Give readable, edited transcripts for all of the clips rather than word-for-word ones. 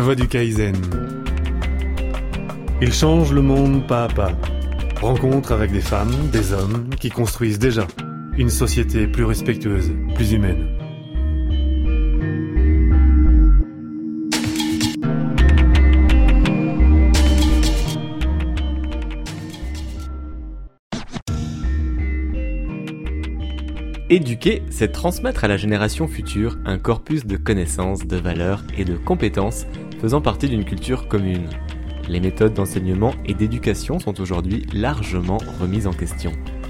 voie du Kaizen. Il change le monde pas à pas. Rencontre avec des femmes, des hommes qui construisent déjà une société plus respectueuse, plus humaine. Éduquer, c'est transmettre à la génération future un corpus de connaissances, de valeurs et de compétences faisant partie d'une culture commune. Les méthodes d'enseignement et d'éducation sont aujourd'hui largement remises en question.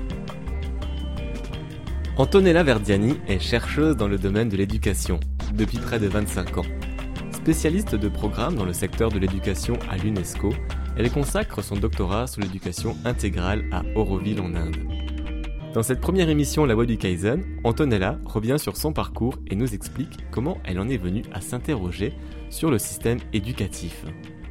Antonella Verdiani est chercheuse dans le domaine de l'éducation depuis près de 25 ans. Spécialiste de programmes dans le secteur de l'éducation à l'UNESCO, elle consacre son doctorat sur l'éducation intégrale à Auroville en Inde. Dans cette première émission La Voie du Kaizen, Antonella revient sur son parcours et nous explique comment elle en est venue à s'interroger sur le système éducatif.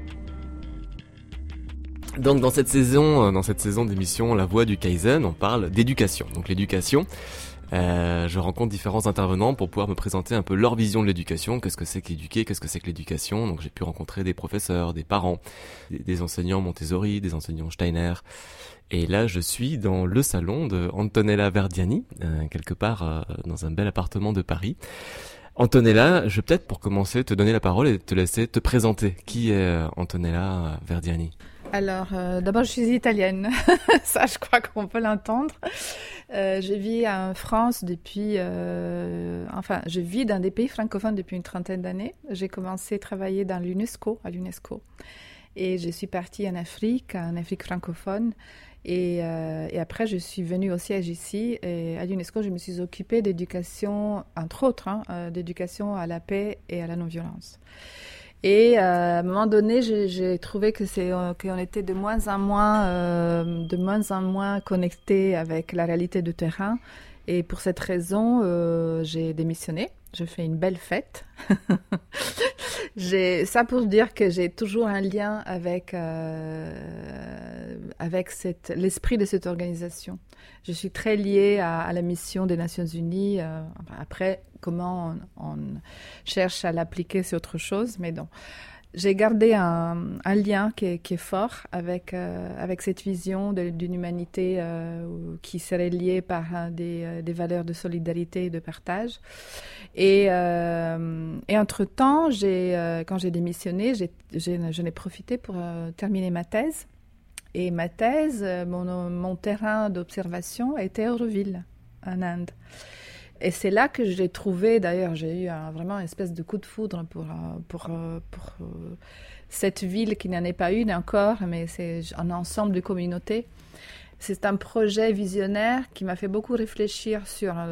Donc dans cette saison d'émission La Voie du Kaizen, on parle d'éducation. Donc l'éducation, je rencontre différents intervenants pour pouvoir me présenter un peu leur vision de l'éducation. Qu'est-ce que c'est qu'éduquer, qu'est-ce que c'est que l'éducation. Donc j'ai pu rencontrer des professeurs, des parents, des enseignants Montessori, des enseignants Steiner. Et là, je suis dans le salon de Antonella Verdiani, quelque part dans un bel appartement de Paris. Antonella, je vais peut-être pour commencer te donner la parole et te laisser te présenter. Qui est Antonella Verdiani ? Alors, d'abord, je suis italienne. Ça, je crois qu'on peut l'entendre. Je vis en France depuis... je vis dans des pays francophones depuis une trentaine d'années. J'ai commencé à travailler à l'UNESCO. Et je suis partie en Afrique francophone. Et après, je suis venue au siège ici. Et à l'UNESCO, je me suis occupée d'éducation, entre autres, d'éducation à la paix et à la non-violence. Et à un moment donné, j'ai trouvé qu'on était de moins en moins connectés avec la réalité du terrain. Et pour cette raison, j'ai démissionné. Je fais une belle fête. Ça pour dire que j'ai toujours un lien avec l'esprit de cette organisation. Je suis très liée à la mission des Nations Unies. Après, comment on cherche à l'appliquer, c'est autre chose. Mais non. J'ai gardé un lien qui est fort avec cette vision d'une humanité qui serait liée par des valeurs de solidarité et de partage. Et entre-temps, quand j'ai démissionné, j'en ai profité pour terminer ma thèse. Et ma thèse, mon terrain d'observation était Auroville, en Inde. Et c'est là que j'ai trouvé, d'ailleurs, j'ai eu vraiment une espèce de coup de foudre pour cette ville qui n'en est pas une encore, mais c'est un ensemble de communautés. C'est un projet visionnaire qui m'a fait beaucoup réfléchir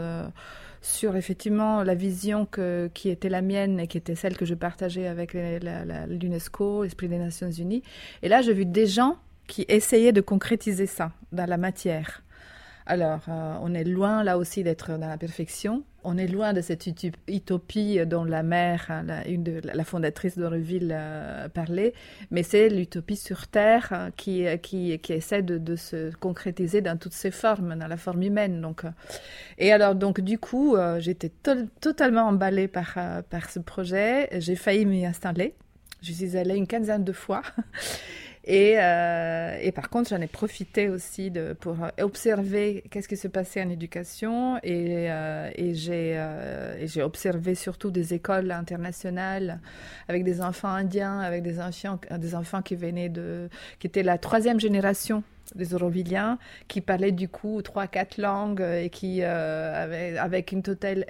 sur effectivement la vision qui était la mienne et qui était celle que je partageais avec l'UNESCO, l'Esprit des Nations Unies. Et là, j'ai vu des gens qui essayaient de concrétiser ça dans la matière. Alors, on est loin là aussi d'être dans la perfection. On est loin de cette utopie dont la mère, la fondatrice d'Auroville parlait, mais c'est l'utopie sur Terre qui essaie de se concrétiser dans toutes ses formes, dans la forme humaine. Donc du coup, j'étais totalement emballée par ce projet. J'ai failli m'y installer. Je suis allée une quinzaine de fois. Et par contre, j'en ai profité aussi pour observer qu'est-ce qui se passait en éducation et j'ai observé surtout des écoles internationales avec des enfants indiens, avec des enfants qui étaient la troisième génération des Aurovilliens, qui parlaient du coup 3-4 langues et qui avec une totale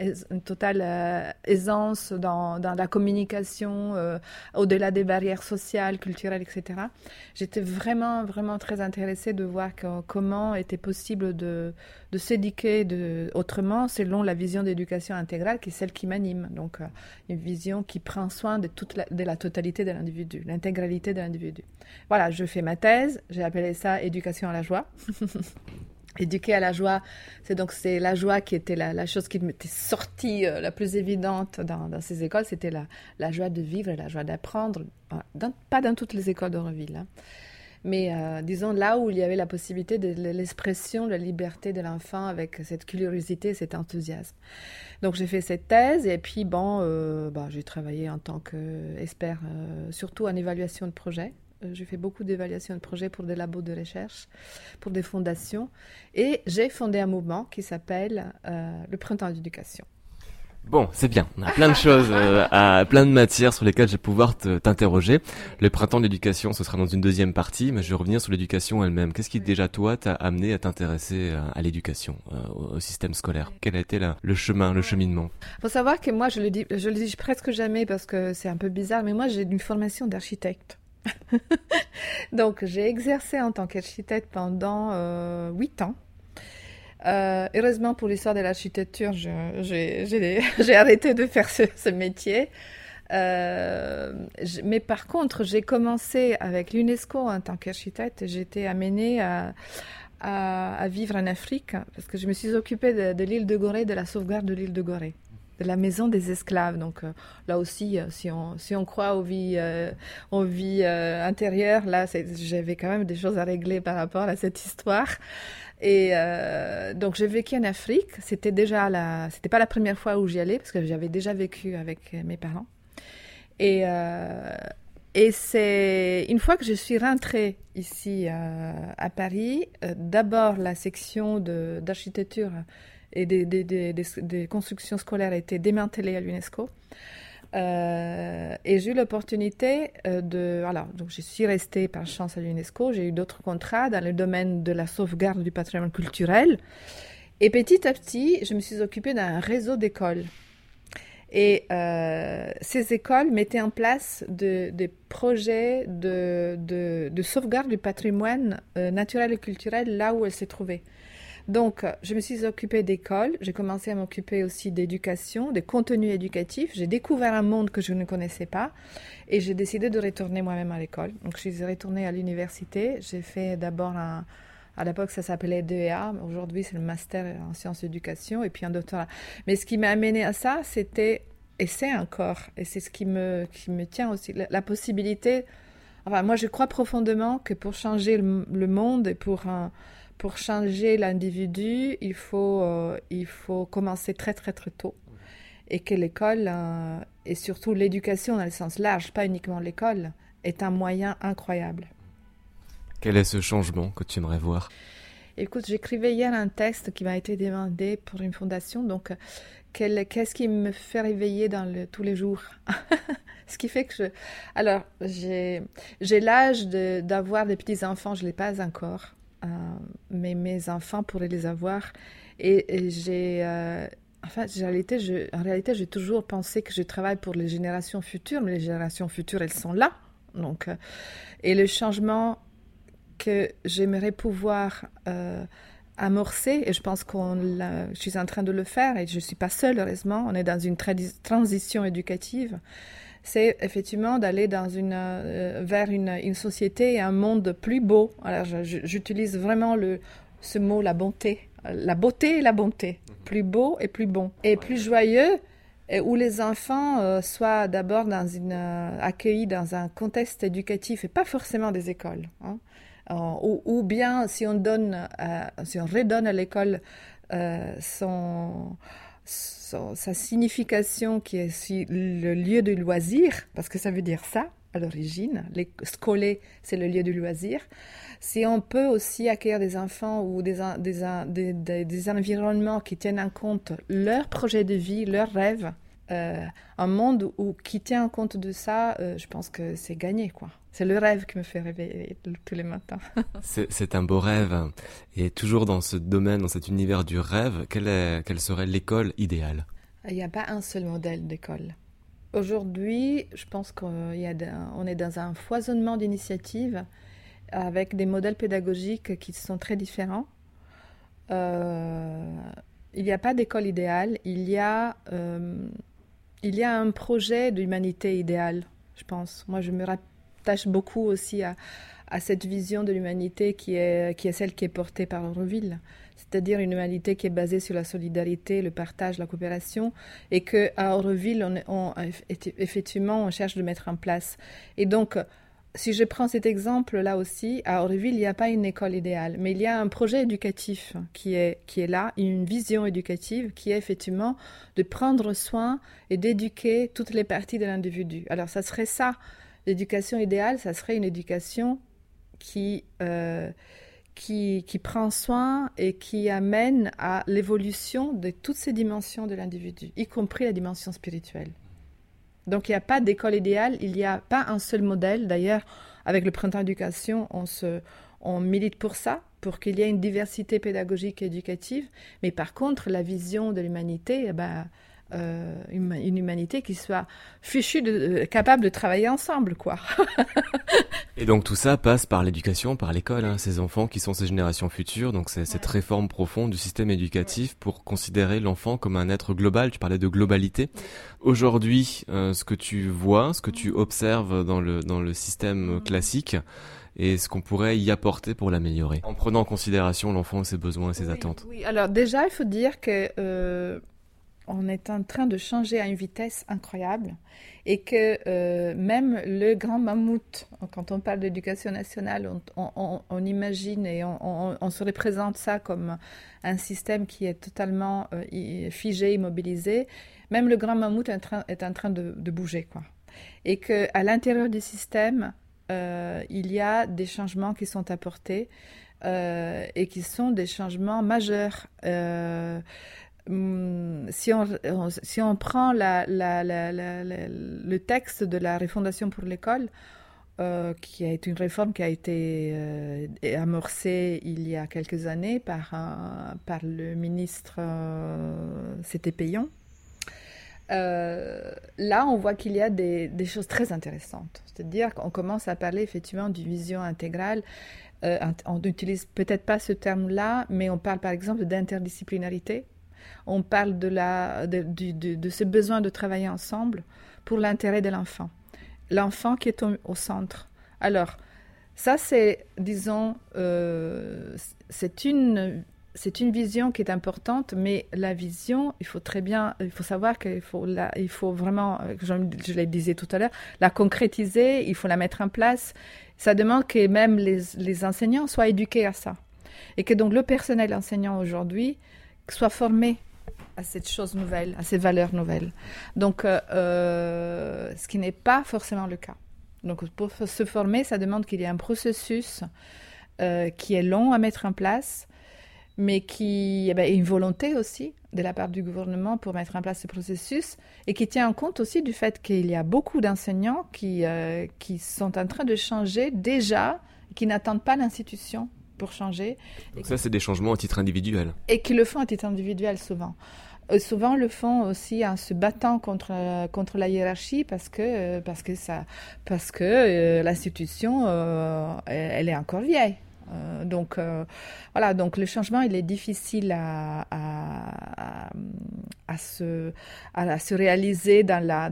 aisance dans la communication au-delà des barrières sociales, culturelles, etc. J'étais vraiment, vraiment très intéressée de voir comment était possible de s'éduquer autrement selon la vision d'éducation intégrale qui est celle qui m'anime. Donc une vision qui prend soin de la totalité de l'individu, l'intégralité de l'individu. Voilà, je fais ma thèse, j'ai appelé ça éducation à la joie. Éduquer à la joie, c'est la joie qui était la chose qui m'était sortie la plus évidente dans ces écoles, c'était la joie de vivre et la joie d'apprendre. Pas dans toutes les écoles d'Auroville, hein. Mais disons là où il y avait la possibilité de l'expression de la liberté de l'enfant avec cette curiosité, cet enthousiasme. Donc j'ai fait cette thèse et puis j'ai travaillé en tant qu'expert, surtout en évaluation de projets. J'ai fait beaucoup d'évaluations de projets pour des labos de recherche, pour des fondations. Et j'ai fondé un mouvement qui s'appelle le Printemps d'éducation. Bon, c'est bien. On a plein de choses, plein de matières sur lesquelles je vais pouvoir t'interroger. Le Printemps de l'éducation, ce sera dans une deuxième partie, mais je vais revenir sur l'éducation elle-même. Qu'est-ce qui, déjà, toi, t'a amené à t'intéresser à l'éducation, au système scolaire? Quel a été le chemin, le cheminement? Faut savoir que moi, je le dis presque jamais parce que c'est un peu bizarre, mais moi, j'ai une formation d'architecte. Donc, j'ai exercé en tant qu'architecte pendant 8 ans. Heureusement pour l'histoire de l'architecture, j'ai arrêté de faire ce métier. Mais par contre, j'ai commencé avec l'UNESCO en tant qu'architecte. J'étais amenée à vivre en Afrique parce que je me suis occupée de l'île de Gorée, de la sauvegarde de l'île de Gorée, de la maison des esclaves. Donc là aussi, si on croit aux vies intérieures, là, j'avais quand même des choses à régler par rapport à cette histoire. Et donc j'ai vécu en Afrique. C'était pas la première fois où j'y allais parce que j'avais déjà vécu avec mes parents. Et c'est une fois que je suis rentrée ici à Paris, d'abord la section d'architecture et des constructions scolaires a été démantelée à l'UNESCO. Et j'ai eu l'opportunité donc je suis restée par chance à l'UNESCO. J'ai eu d'autres contrats dans le domaine de la sauvegarde du patrimoine culturel. Et petit à petit, je me suis occupée d'un réseau d'écoles. Et ces écoles mettaient en place des projets de sauvegarde du patrimoine naturel et culturel là où elles se trouvaient. Donc, je me suis occupée d'école, j'ai commencé à m'occuper aussi d'éducation, des contenus éducatifs. J'ai découvert un monde que je ne connaissais pas et j'ai décidé de retourner moi-même à l'école. Donc, je suis retournée à l'université. J'ai fait d'abord à l'époque, ça s'appelait DEA. Aujourd'hui, c'est le master en sciences d'éducation et puis un doctorat. Mais ce qui m'a amené à ça, c'était, et c'est encore, et c'est ce qui me tient aussi, la possibilité. Enfin, moi, je crois profondément que pour changer le monde et pour changer l'individu, il faut commencer très, très, très tôt. Et que l'école, et surtout l'éducation dans le sens large, pas uniquement l'école, est un moyen incroyable. Quel est ce changement que tu aimerais voir? Écoute, j'écrivais hier un texte qui m'a été demandé pour une fondation. Donc, qu'est-ce qui me fait réveiller tous les jours? Ce qui fait que Alors, j'ai l'âge d'avoir des petits-enfants, je ne l'ai pas encore. Mais mes enfants pourraient les avoir. Et en réalité, j'ai toujours pensé que je travaille pour les générations futures, mais les générations futures, elles sont là. Donc, et le changement que j'aimerais pouvoir amorcer, et je pense je suis en train de le faire, et je ne suis pas seule, heureusement, on est dans une transition éducative, c'est effectivement d'aller vers une société et un monde plus beau. Alors, j'utilise vraiment ce mot, la bonté. La beauté et la bonté. Plus beau et plus bon. Et plus joyeux, et où les enfants soient d'abord accueillis dans un contexte éducatif et pas forcément des écoles. Hein. Ou bien si on redonne à l'école sa signification qui est le lieu du loisir, parce que ça veut dire ça à l'origine, les scolés, c'est le lieu du loisir. Si on peut aussi accueillir des enfants ou des environnements qui tiennent en compte leurs projets de vie, leurs rêves, un monde qui tient compte de ça, je pense que c'est gagné, quoi. C'est le rêve qui me fait réveiller tous les matins. C'est un beau rêve. Et toujours dans ce domaine, dans cet univers du rêve, quelle serait l'école idéale? Il n'y a pas un seul modèle d'école. Aujourd'hui, je pense qu'on est dans un foisonnement d'initiatives avec des modèles pédagogiques qui sont très différents. Il n'y a pas d'école idéale. Il y a un projet d'humanité idéale, je pense. Moi, je me rattache beaucoup aussi à cette vision de l'humanité qui est celle qui est portée par Auroville, c'est-à-dire une humanité qui est basée sur la solidarité, le partage, la coopération, et qu'à Auroville, effectivement, on cherche de mettre en place. Et donc, si je prends cet exemple-là aussi, à Auréville, il n'y a pas une école idéale, mais il y a un projet éducatif qui est là, une vision éducative qui est effectivement de prendre soin et d'éduquer toutes les parties de l'individu. Alors, ça serait ça. L'éducation idéale, ça serait une éducation qui prend soin et qui amène à l'évolution de toutes ces dimensions de l'individu, y compris la dimension spirituelle. Donc, il n'y a pas d'école idéale, il n'y a pas un seul modèle. D'ailleurs, avec le Printemps d'éducation, on milite pour ça, pour qu'il y ait une diversité pédagogique et éducative. Mais par contre, la vision de l'humanité, une humanité qui soit capable de travailler ensemble, quoi. Et donc tout ça passe par l'éducation, par l'école, hein, ces enfants qui sont ces générations futures, donc c'est cette réforme profonde du système éducatif pour considérer l'enfant comme un être global. Tu parlais de globalité. Aujourd'hui, ce que tu vois, ce que tu observes dans le système classique, et ce qu'on pourrait y apporter pour l'améliorer, en prenant en considération l'enfant, ses besoins et ses attentes. Oui, alors déjà, il faut dire que on est en train de changer à une vitesse incroyable et que même le grand mammouth, quand on parle d'éducation nationale, on imagine et on se représente ça comme un système qui est totalement figé, immobilisé. Même le grand mammouth est en train de bouger, quoi. Et qu'à l'intérieur du système, il y a des changements qui sont apportés et qui sont des changements majeurs. Si on prend le texte de la refondation pour l'école, qui est une réforme qui a été amorcée il y a quelques années par le ministre c'était Payon. Là, on voit qu'il y a des choses très intéressantes. C'est-à-dire qu'on commence à parler effectivement d'une vision intégrale. On n'utilise peut-être pas ce terme-là, mais on parle par exemple d'interdisciplinarité. On parle de ce besoin de travailler ensemble pour l'intérêt de l'enfant. L'enfant qui est au centre. Alors, ça c'est, disons, c'est une vision qui est importante, mais la vision, il faut savoir qu'il faut vraiment, je le disais tout à l'heure, la concrétiser, il faut la mettre en place. Ça demande que même les enseignants soient éduqués à ça. Et que donc le personnel enseignant aujourd'hui soit formé à cette chose nouvelle, à ces valeurs nouvelles. Donc, ce qui n'est pas forcément le cas. Donc, pour se former, ça demande qu'il y ait un processus qui est long à mettre en place, mais qui est une volonté aussi de la part du gouvernement pour mettre en place ce processus et qui tient en compte aussi du fait qu'il y a beaucoup d'enseignants qui sont en train de changer déjà, qui n'attendent pas l'institution pour changer. Donc ça, c'est des changements à titre individuel. Et qui le font à titre individuel souvent. Souvent le font aussi en se battant contre la hiérarchie parce que l'institution, elle est encore vieille. Donc voilà, donc le changement il est difficile à se réaliser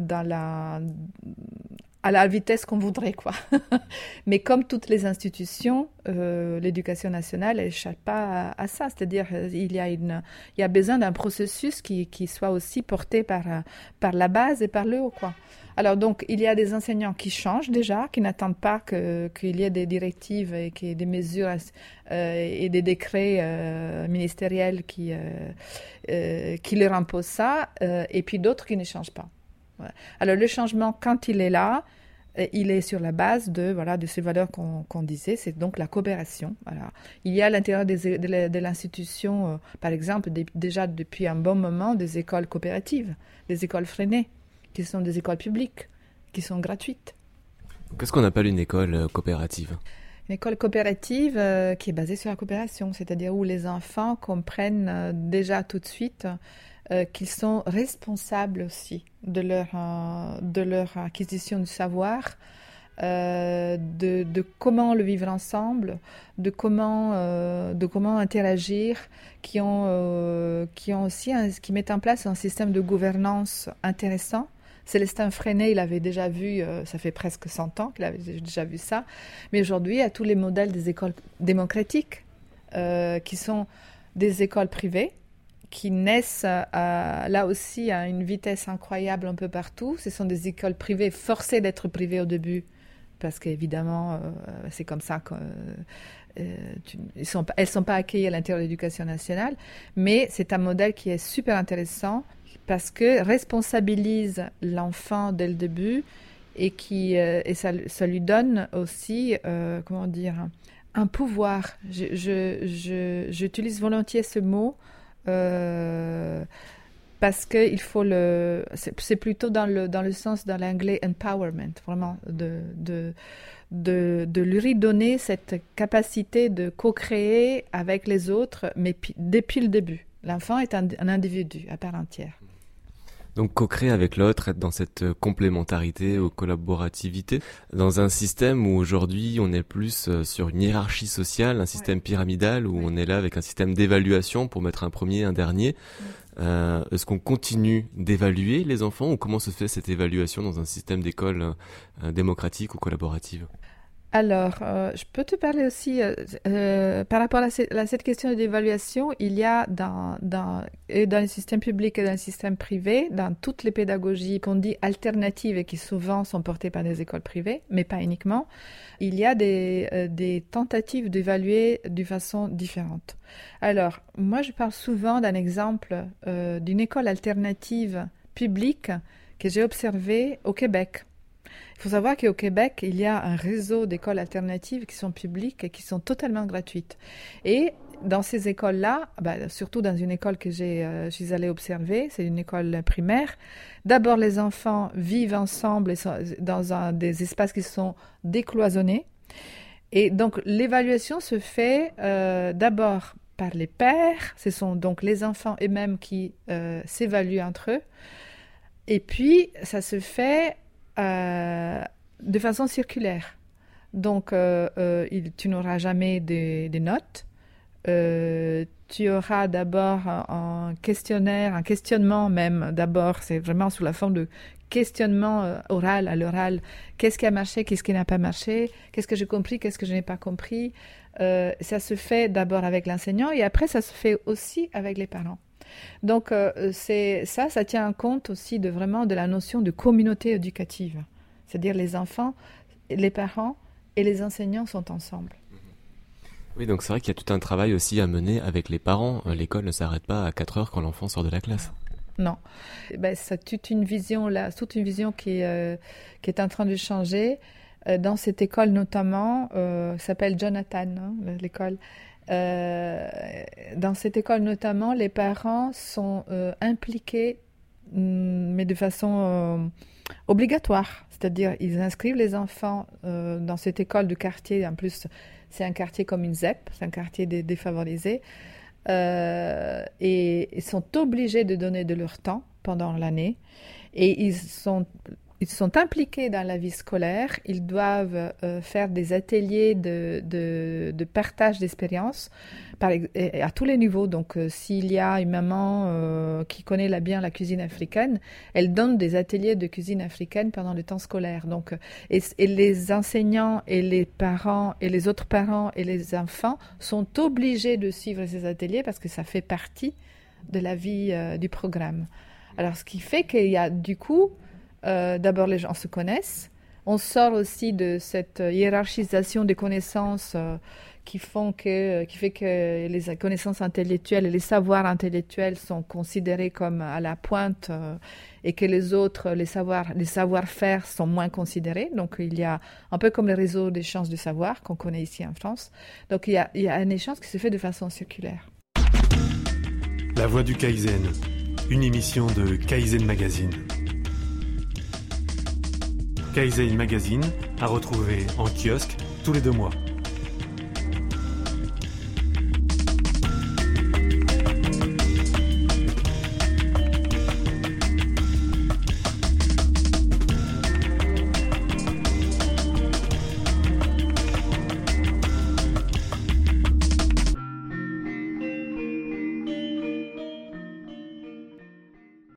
à la vitesse qu'on voudrait, quoi. Mais comme toutes les institutions, l'éducation nationale n'échappe pas à ça. C'est-à-dire il y a besoin d'un processus qui soit aussi porté par la base et par le haut, quoi. Alors donc, il y a des enseignants qui changent déjà, qui n'attendent pas qu'il y ait des directives et qu'il y ait des mesures et des décrets ministériels qui leur imposent ça, et puis d'autres qui ne changent pas. Ouais. Alors le changement, quand il est là, il est sur la base de ces valeurs qu'on disait, c'est donc la coopération. Voilà. Il y a à l'intérieur de l'institution, par exemple, déjà depuis un bon moment, des écoles coopératives, des écoles freinées, qui sont des écoles publiques, qui sont gratuites. Qu'est-ce qu'on appelle une école coopérative ? Une école coopérative qui est basée sur la coopération, c'est-à-dire où les enfants comprennent déjà tout de suite qu'ils sont responsables aussi de leur acquisition du savoir, de comment le vivre ensemble, de comment interagir, qui mettent en place un système de gouvernance intéressant. Célestin Freinet, il avait déjà vu, ça fait presque 100 ans qu'il avait déjà vu ça, mais aujourd'hui, il y a tous les modèles des écoles démocratiques qui sont des écoles privées, qui naissent là aussi à une vitesse incroyable un peu partout. Ce sont des écoles privées forcées d'être privées au début parce qu'évidemment, c'est comme ça que elles sont pas accueillies à l'intérieur de l'éducation nationale, mais c'est un modèle qui est super intéressant parce que responsabilise l'enfant dès le début et ça lui donne aussi, un pouvoir. J'utilise volontiers ce mot parce que il faut c'est plutôt dans le sens dans l'anglais empowerment, vraiment de lui donner cette capacité de co-créer avec les autres, mais depuis le début. L'enfant est un individu à part entière. Donc co-créer avec l'autre, être dans cette complémentarité ou collaborativité, dans un système où aujourd'hui on est plus sur une hiérarchie sociale, un système pyramidal où on est là avec un système d'évaluation pour mettre un premier, un dernier. Est-ce qu'on continue d'évaluer les enfants ou comment se fait cette évaluation dans un système d'école démocratique ou collaborative ? Alors, je peux te parler aussi par rapport à cette question d'évaluation. Il y a dans le système public et dans le système privé, dans toutes les pédagogies qu'on dit alternatives et qui souvent sont portées par des écoles privées, mais pas uniquement, il y a des tentatives d'évaluer d'une façon différente. Alors, moi, je parle souvent d'un exemple d'une école alternative publique que j'ai observée au Québec. Il faut savoir qu'au Québec, il y a un réseau d'écoles alternatives qui sont publiques et qui sont totalement gratuites. Et dans ces écoles-là, surtout dans une école que je suis allée observer, c'est une école primaire, d'abord les enfants vivent ensemble dans des espaces qui sont décloisonnés. Et donc l'évaluation se fait d'abord par les pairs, ce sont donc les enfants eux-mêmes qui s'évaluent entre eux. Et puis ça se fait de façon circulaire. Donc, tu n'auras jamais des notes. Tu auras d'abord un questionnement même. D'abord, c'est vraiment sous la forme de questionnement oral à l'oral. Qu'est-ce qui a marché, qu'est-ce qui n'a pas marché, qu'est-ce que j'ai compris, qu'est-ce que je n'ai pas compris. Ça se fait d'abord avec l'enseignant et après, ça se fait aussi avec les parents. Donc, ça tient compte aussi de la notion de communauté éducative. C'est-à-dire les enfants, les parents et les enseignants sont ensemble. Oui, donc c'est vrai qu'il y a tout un travail aussi à mener avec les parents. L'école ne s'arrête pas à 4 heures quand l'enfant sort de la classe. Non. C'est toute une vision qui est en train de changer. Dans cette école notamment, s'appelle Jonathan, l'école. Dans cette école notamment, les parents sont impliqués, mais de façon obligatoire. C'est-à-dire, ils inscrivent les enfants dans cette école de quartier. En plus, c'est un quartier comme une ZEP, c'est un quartier défavorisé. Et ils sont obligés de donner de leur temps pendant l'année. Et ils sont impliqués dans la vie scolaire. Ils doivent faire des ateliers de partage d'expériences à tous les niveaux. Donc, s'il y a une maman qui connaît bien la cuisine africaine, elle donne des ateliers de cuisine africaine pendant le temps scolaire. Donc, et les enseignants et les parents et les autres parents et les enfants sont obligés de suivre ces ateliers parce que ça fait partie de la vie du programme. Alors, ce qui fait qu'il y a du coup... d'abord, les gens se connaissent. On sort aussi de cette hiérarchisation des connaissances qui fait que les connaissances intellectuelles et les savoirs intellectuels sont considérés comme à la pointe et que les autres, les savoir-faire sont moins considérés. Donc, il y a un peu comme le réseau d'échange de savoir qu'on connaît ici en France. Donc, il y a un échange qui se fait de façon circulaire. La Voix du Kaizen, une émission de Kaizen Magazine. Kaizen Magazine à retrouver en kiosque tous les 2 mois.